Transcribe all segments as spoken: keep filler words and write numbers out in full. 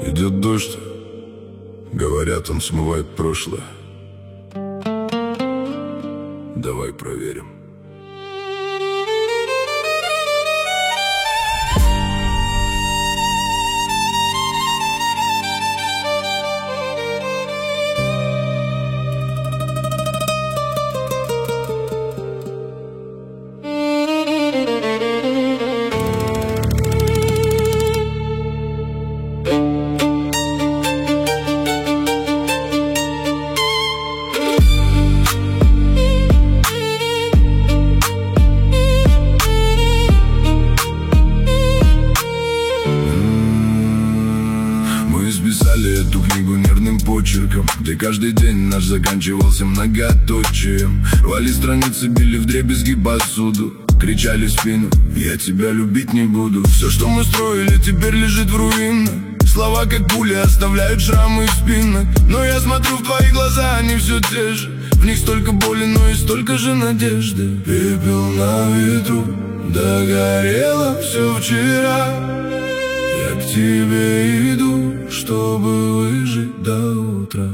Идет дождь, говорят, он смывает прошлое. Давай проверим. Писали эту книгу нервным почерком, где каждый день наш заканчивался многоточием. Рвали страницы, били вдребезги посуду, кричали в спину: я тебя любить не буду. Все, что мы строили, теперь лежит в руинах. Слова, как пули, оставляют шрамы в спинах. Но я смотрю в твои глаза, они все те же. В них столько боли, но и столько же надежды. Пепел на ветру, догорело все вчера. Я к тебе иду, чтобы выжить до утра.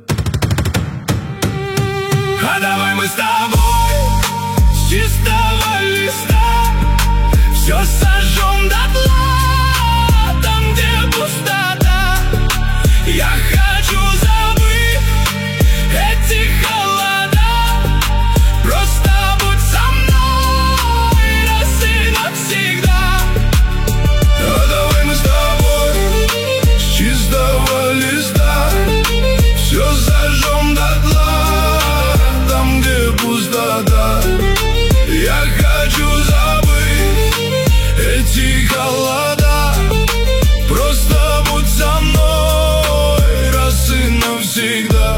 А давай мы с тобой с чистого листа все сожжем дотла, там, где пустота. Я хочу забыть эти холода. Просто будь со мной раз и навсегда. А давай мы с тобой с чистого листа все сожжем дотла, там, где пустота. Я хочу забыть эти холода. Просто будь со мной раз и навсегда.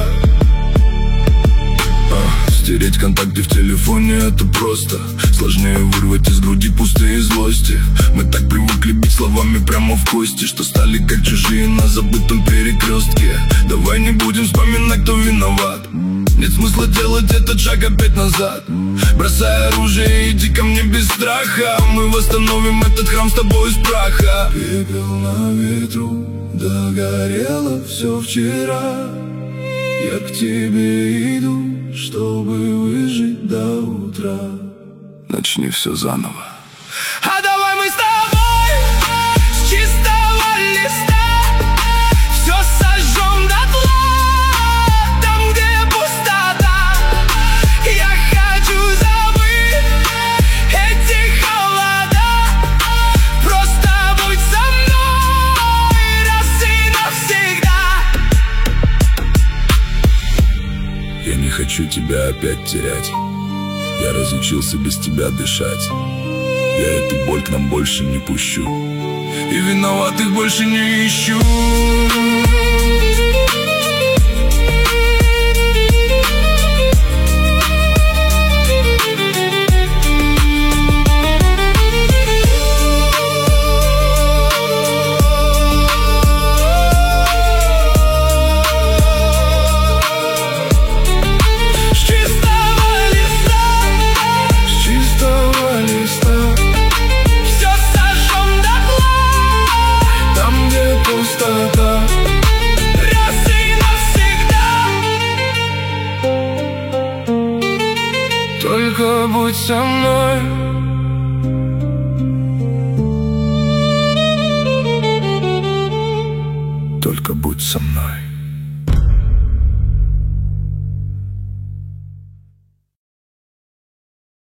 а, Стереть контакты в телефоне — это просто. Сложнее вырвать из груди пустые злости. Мы так привыкли бить словами прямо в кости, что стали как чужие на забытом перекрестке. Давай не будем вспоминать, кто виноват. Нет смысла делать этот шаг опять назад. Бросай оружие, иди ко мне без страха. Мы восстановим этот храм с тобой из праха. Пепел на ветру, догорело все вчера. Я к тебе иду, чтобы выжить до утра. Начни все заново. А давай мы с тобой с чистого листа все сожжем дотла, там, где пустота. Я хочу забыть эти холода. Просто будь со мной раз и навсегда. Я не хочу тебя опять терять. Я разучился без тебя дышать. Я эту боль к нам больше не пущу, и виноватых больше не ищу. Раз и навсегда. Только будь со мной. Только будь со мной.